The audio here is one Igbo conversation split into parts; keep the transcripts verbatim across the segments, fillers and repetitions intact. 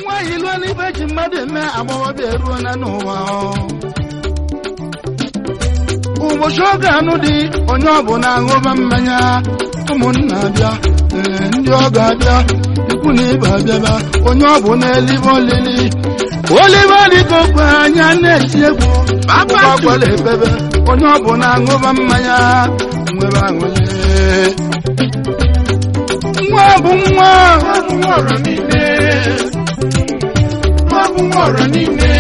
Why you only bet madam about the run no Uboshoga no di onyobona ngoba mmanya umunna bia ndi oga bia ikuni ba bia ba onyobona elivo lili oliva likokwa anya netiegu baba kwale bebe onyobona ngoba mmanya nweba ngole Mwabu mwa Mwara nine Mwabu mwara nine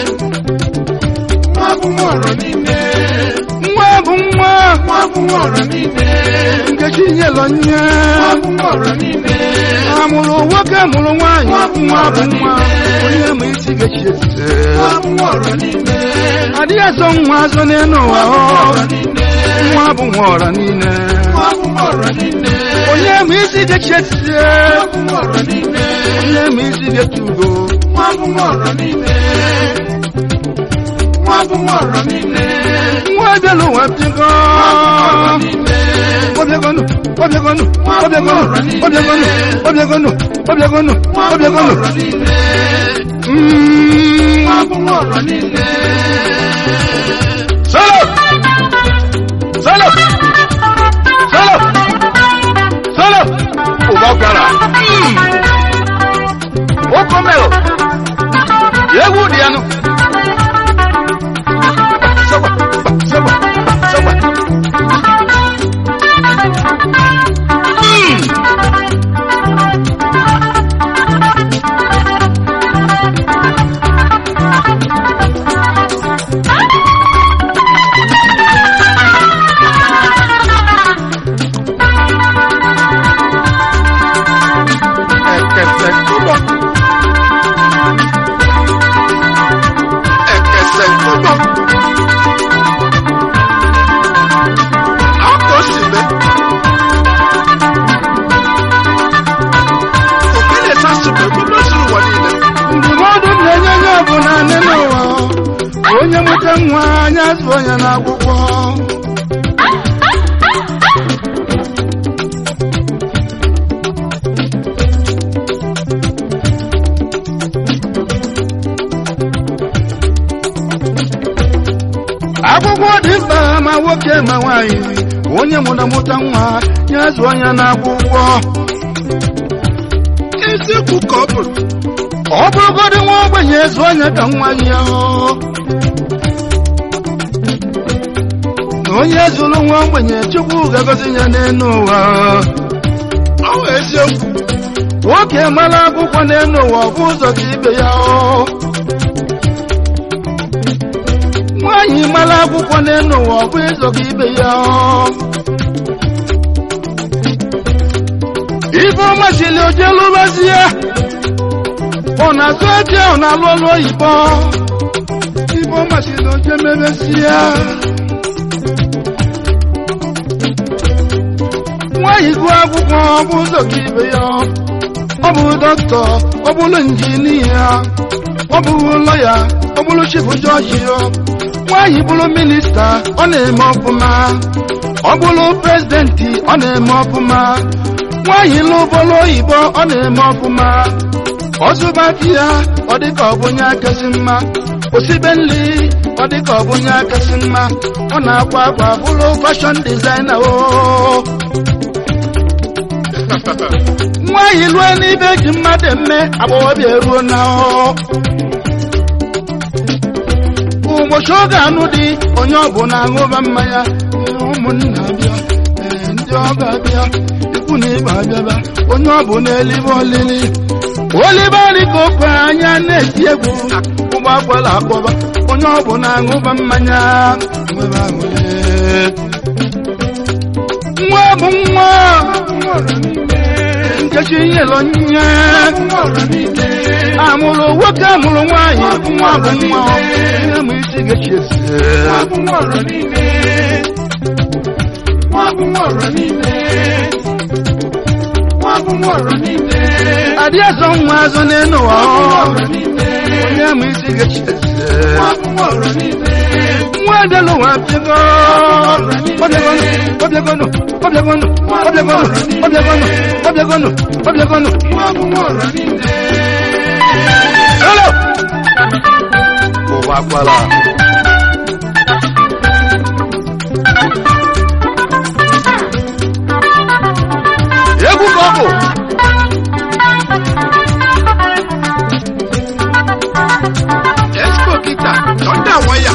Mwabu mwara nine Mwabu mwa Mwabu mwara nine Ngechi yelonya Mwabu mwara nine Amulu waka mulu wanyi Mwabu mwara nine Onye mwisi gechi yese Mwabu mwara nine Adia song mwazo neno wa ho Mwabu mwara nine Mwabu mwara nine Onye mwisi gechi yese Mwabu mwara nine Onye mwisi gechi ugo Mwabu mwara nine Mwabu mwara nine Mwabelo wapingo Obiagonu Obiagonu Obiagonu Obiagonu Obiagonu Obiagonu Obiagonu Mmm Mwabu mwara nine Solo Solo Solo Solo Ubakara Mmm Okomelo Yewu diano Soba Soba Soba Mmm Onye muta nwa anya sonya na akwụkwọ Akwụkwọ dị mkpa ma nwoke ma nwanyị onye muta muta nwa anya sonya na akwụkwọ Eziokwu ka ọ bụrụ Ọ bụrụgodị nwa ogbenye sonya ka nwa ya Onye zuru nwa ogbenye Chukwu ga-agọzi ya n'elu ụwa Ọ bụ eziokwu Nwoke mara akwụkwọ n'elu ụwa ọ bụ ụzọ ka ibe ya Nwaanyị mara akwụkwọ n'elu ụwa ọ bụ ụzọ ka ibe ya Ife ọma sili oje lụbazi ya Ọ na-azụ eje ọ na-alụ ọlụ oyibo Ife ọma sili oje mebesi ya Nwaanyị gụọ akwụkwọ ọ bụ ụzọ ka ibe ya Ọ bụ dọkịta, ọ bụrụ injinia Ọ bụ lọya, ọ bụrụ chifu jọji ya Nwaanyị bụrụ minista, ọ na-eme ọfụma Ọ bụrụ prezidenti, ọ na-eme ọfụma Nwaanyị lụbọlụ oyibo, ọ na-eme ọfụma Ọzụba di ya, ọ dịka ọ bụ onye akasị mma Osibe nri, ọ dịka ọ bụ onye akasị mma Ọ na-akwa akwa bụrụ fashion designer o Nwaanyị lụọ n'ibe ji mmadụ eme agbọghọbịa eruo na ọ Ụbọchị oge anụ dị onye ọbụla aṅụba mmanya ụmụnna bịa ndị ọga bịa ikwu na ibe abịaba onye ọbụla elibe olili olibe dịka okwe anya na-eti egwu ụgbọ akwala akpọba onye ọbụla aṅụba mmanya nwebe aṅụle nwa bụ nwa Nkechi yelonya Amụrụ nwoke amụrụ nwaanyị nwa bụ nwa Onye ma isi gechi ese Adị azọ nwa azọ n'elu ụwa Onye ma isi gechi ese Nwa delu nwa pịgo Obiagonu Obiagonu Obiagonu Obiagonu Obiagonu Obiagonu Obiagonu Hello. Ụwa kwala. Egwu ka ọ bụ. Expo kita, thunder wire.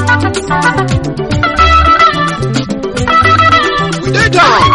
We dey down.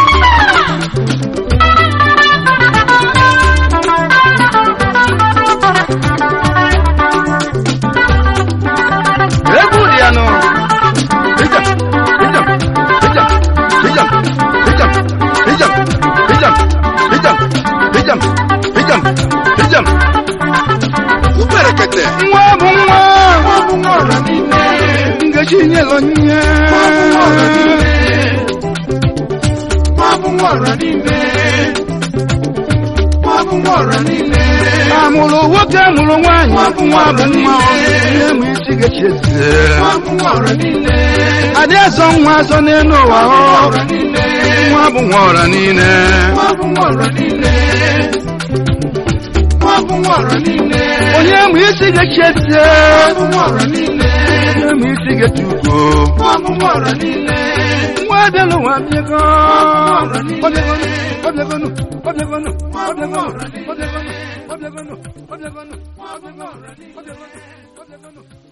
Egwu dị ya nọ. Hijam, hijam, hijam, hijam, hijam, hijam, hijam, hijam, hijam, hijam, hijam. Uberekete. Nwa bụ nwa. Nwa bụ nwa ọra niile. Ngaji nyelo nye. Nwa bụ nwa ọra niile. Nwa bụ nwa ọra niile. Nwa bụ nwa ọra niile. Amụrụ nwoke amụrụ nwaanyị. Nwa bụ nwa bụ nwa ihe ma isi ga-echi eze. Nwa bụ nwa ọra niile. Adị azọ nwa azọ n'elu ụwa ọ. Nwa bụ nwa ọra niile. Nwa bụ nwa ọra niile. Nwa bụ nwa ọra niile. Onye ma isi ga-echi eze. Nwa bụ nwa ọra niile. Onye ma isi ga-echi ugo. Nwa bụ nwa ọra niile. Nwa bịalụ nwa bịago. Ọbịagonu, ọbịagonu, ọbịagonu, ọbịagonu, ọbịagonu, ọbịagonu, ọbịagonu, ọbịagonu, ọbịagonu, ọbịagonu.